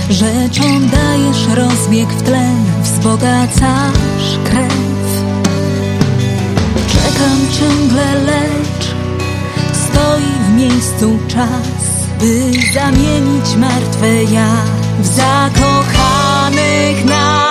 Rzeczom dajesz rozbieg w tlen, wzbogacasz krew. Czekam ciągle, lecz stoi w miejscu czas, by zamienić martwe ja w zakochanych nas.